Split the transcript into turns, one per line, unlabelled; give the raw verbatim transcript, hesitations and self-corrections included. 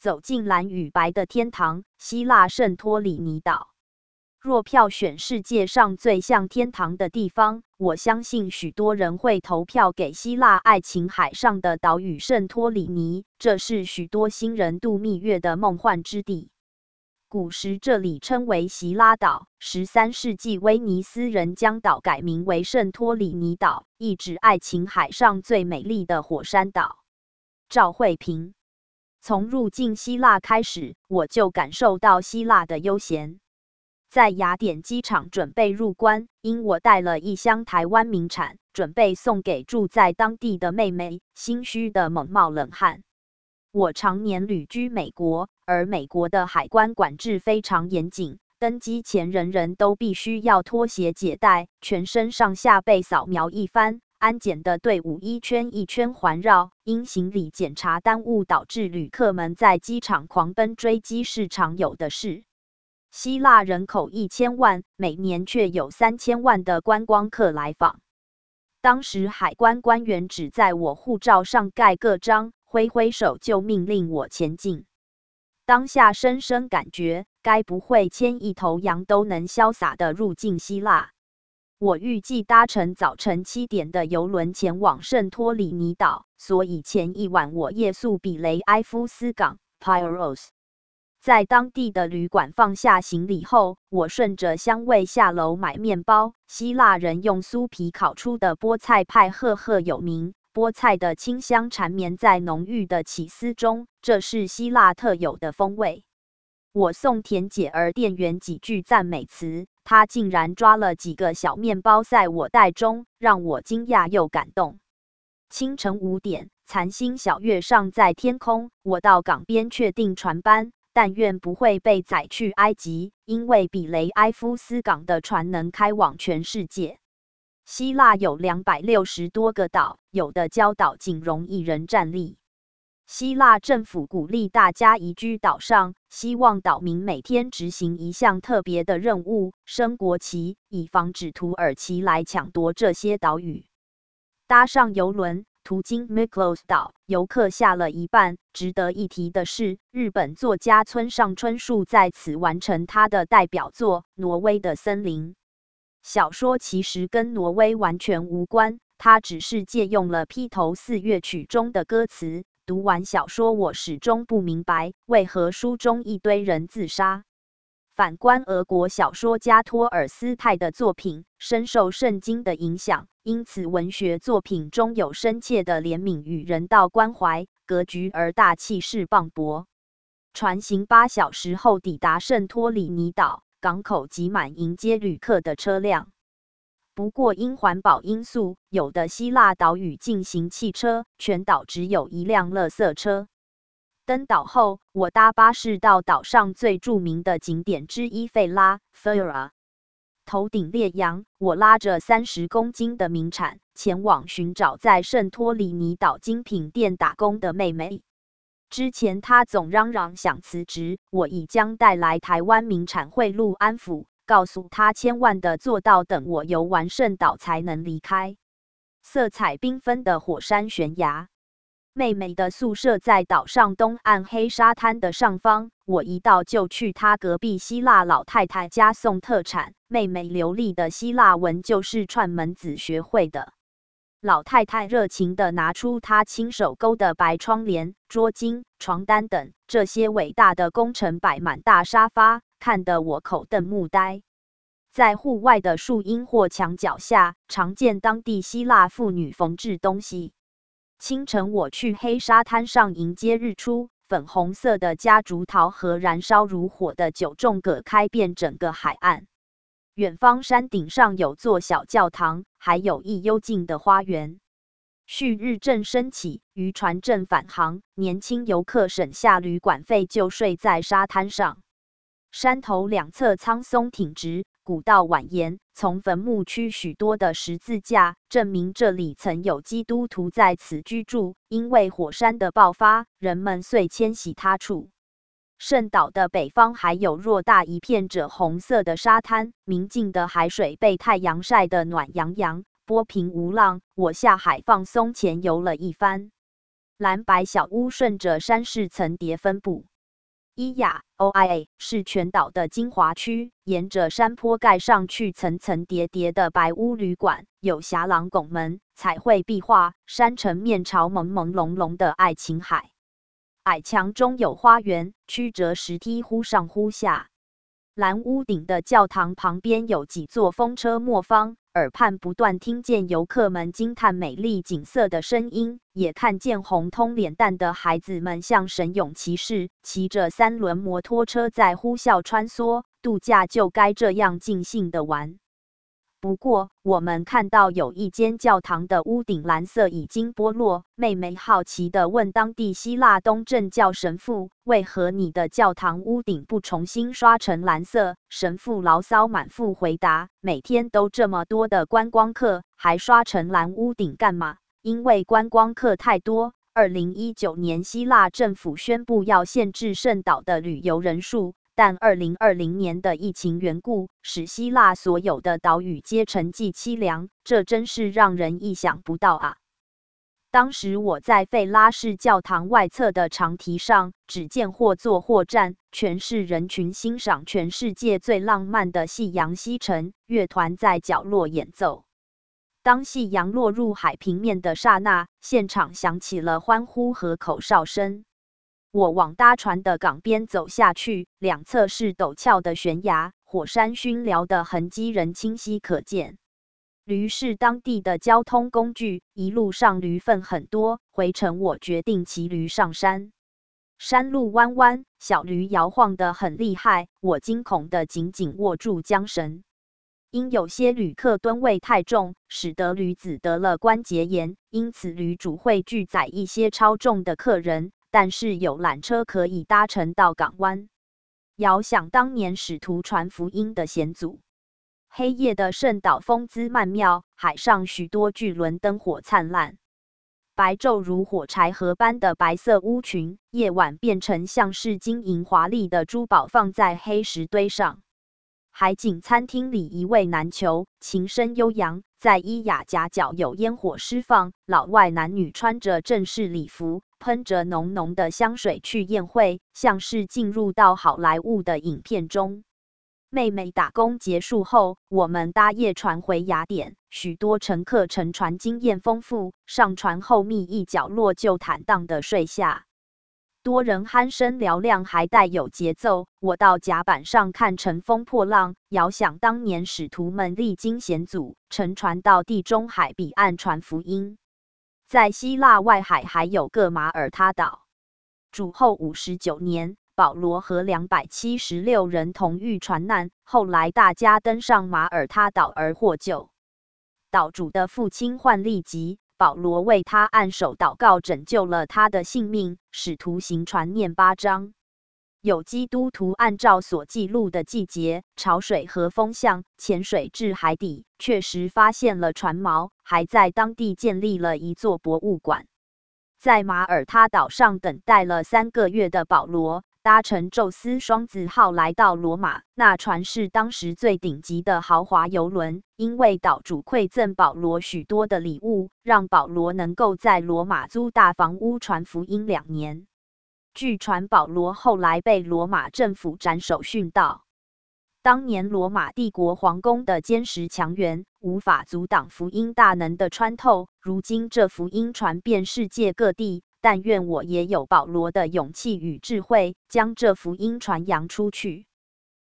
走进蓝与白的天堂——希腊圣托里尼岛。若票选世界上最像天堂的地方，我相信许多人会投票给希腊爱琴海上的岛屿圣托里尼，这是许多新人度蜜月的梦幻之地。古时这里称为希拉岛，十三世纪威尼斯人将岛改名为圣托里尼岛，意指爱琴海上最美丽的火山岛。赵慧萍。从入境希腊开始，我就感受到希腊的悠闲。在雅典机场准备入关，因我带了一箱台湾名产，准备送给住在当地的妹妹，心虚的猛冒冷汗。我常年旅居美国，而美国的海关管制非常严谨，登机前人人都必须要脱鞋解带，全身上下被扫描一番。安检的队伍一圈一圈环绕，因行李检查耽误导致旅客们在机场狂奔追击是常有的事。希腊人口一千万，每年却有三千万的观光客来访。当时海关官员只在我护照上盖个章，挥挥手就命令我前进。当下深深感觉，该不会牵一头羊都能潇洒地入境希腊。我预计搭乘早晨七点的邮轮前往圣托里尼岛，所以前一晚我夜宿比雷埃夫斯港 Pyros。在当地的旅馆放下行李后，我顺着香味下楼买面包。希腊人用酥皮烤出的菠菜派赫赫有名，菠菜的清香缠绵在浓郁的起司中，这是希腊特有的风味。我送甜姐儿店员几句赞美词，她竟然抓了几个小面包在我袋中，让我惊讶又感动。清晨五点，残星小月尚在天空，我到港边确定船班。但愿不会被载去埃及，因为比雷埃夫斯港的船能开往全世界。希腊有两百六十多个岛，有的礁岛仅容一人站立。希腊政府鼓励大家移居岛上，希望岛民每天执行一项特别的任务——升国旗，以防止土耳其来抢夺这些岛屿。搭上邮轮，途经 Mykonos 岛，游客下了一半。值得一提的是，日本作家村上春树在此完成他的代表作《挪威的森林》。小说其实跟挪威完全无关，他只是借用了披头四乐曲中的歌词。读完小说，我始终不明白，为何书中一堆人自杀。反观俄国小说家托尔斯泰的作品，深受圣经的影响，因此文学作品中有深切的怜悯与人道关怀，格局而大，气势磅礴。船行八小时后抵达圣托里尼岛，港口挤满迎接旅客的车辆。不过因环保因素，有的希腊岛屿禁行汽车，全岛只有一辆垃圾车。登岛后，我搭巴士到岛上最著名的景点之一费拉 （Fira）。头顶烈阳，我拉着三十公斤的名产，前往寻找在圣托里尼岛精品店打工的妹妹。之前她总嚷嚷想辞职，我已将带来台湾名产贿赂安抚，告诉她千万的做到等我游完圣岛才能离开。色彩缤纷的火山悬崖。妹妹的宿舍在岛上东岸黑沙滩的上方，我一到就去她隔壁希腊老太太家送特产。妹妹流利的希腊文就是串门子学会的。老太太热情地拿出她亲手勾的白窗帘、桌巾、床单等，这些伟大的工程摆满大沙发，看得我口瞪目呆。在户外的树荫或墙角下，常见当地希腊妇女缝制东西。清晨，我去黑沙滩上迎接日出，粉红色的夹竹桃和燃烧如火的九重葛开遍整个海岸。远方山顶上有座小教堂，还有一幽静的花园。旭日正升起，渔船正返航，年轻游客省下旅馆费就睡在沙滩上。山头两侧苍松挺直，古道蜿蜒，从坟墓区许多的十字架，证明这里曾有基督徒在此居住。因为火山的爆发，人们遂迁徙他处。圣岛的北方还有偌大一片赭红色的沙滩，明净的海水被太阳晒得暖洋洋，波平无浪。我下海放松前游了一番。 蓝白小屋顺着山势层叠分布。伊雅 O I A 是全岛的精华区，沿着山坡盖上去层层叠叠的白屋旅馆，有霞廊拱门、彩绘壁画，山城面朝朦朦胧胧的爱琴海。矮墙中有花园，曲折石梯忽上忽下。蓝屋顶的教堂旁边有几座风车磨坊，耳畔不断听见游客们惊叹美丽景色的声音，也看见红通脸蛋的孩子们像神勇骑士，骑着三轮摩托车在呼啸穿梭。度假就该这样尽兴的玩。不过，我们看到有一间教堂的屋顶蓝色已经剥落。妹妹好奇地问当地希腊东正教神父：“为何你的教堂屋顶不重新刷成蓝色？”神父牢骚满腹回答：“每天都这么多的观光客，还刷成蓝屋顶干嘛？因为观光客太多。”二零一九年，希腊政府宣布要限制圣岛的旅游人数。但二零二零年的疫情缘故，使希腊所有的岛屿皆沉寂凄凉，这真是让人意想不到啊！当时我在费拉市教堂外侧的长堤上，只见或坐或站，全是人群欣赏全世界最浪漫的夕阳西沉，乐团在角落演奏。当夕阳落入海平面的刹那，现场响起了欢呼和口哨声。我往搭船的港边走下去，两侧是陡峭的悬崖，火山熏燎的痕迹仍清晰可见。驴是当地的交通工具，一路上驴粪很多，回程我决定骑驴上山。山路弯弯，小驴摇晃得很厉害，我惊恐地紧紧握住缰绳。因有些旅客吨位太重，使得驴子得了关节炎，因此驴主会拒载一些超重的客人。但是有缆车可以搭乘到港湾。遥想当年使徒传福音的险阻，黑夜的圣岛风姿曼妙，海上许多巨轮灯火灿烂，白昼如火柴盒般的白色屋群，夜晚变成像是金银华丽的珠宝放在黑石堆上。海景餐厅里一位难求，琴声悠扬，在伊雅夹角有烟火释放，老外男女穿着正式礼服，喷着浓浓的香水去宴会，像是进入到好莱坞的影片中。妹妹打工结束后，我们搭夜船回雅典，许多乘客乘船经验丰富，上船后密一角落就坦荡地睡下。多人鼾声嘹亮，还带有节奏。我到甲板上看乘风破浪，遥想当年使徒们历经险阻，乘船到地中海彼岸传福音。在希腊外海还有个马耳他岛。主后五十九年，保罗和两百七十六人同遇船难，后来大家登上马耳他岛而获救。岛主的父亲患痢疾。保罗为他按手祷告，拯救了他的性命。使徒行传念八章，有基督徒按照所记录的季节、潮水和风向潜水至海底，确实发现了船锚，还在当地建立了一座博物馆。在马耳他岛上等待了三个月的保罗，搭乘宙斯双子号来到罗马，那船是当时最顶级的豪华邮轮。因为岛主馈赠保罗许多的礼物，让保罗能够在罗马租大房屋传福音两年。据传保罗后来被罗马政府斩首殉道。当年罗马帝国皇宫的坚实墙垣无法阻挡福音大能的穿透，如今这福音传遍世界各地。但愿我也有保罗的勇气与智慧，将这福音传扬出去。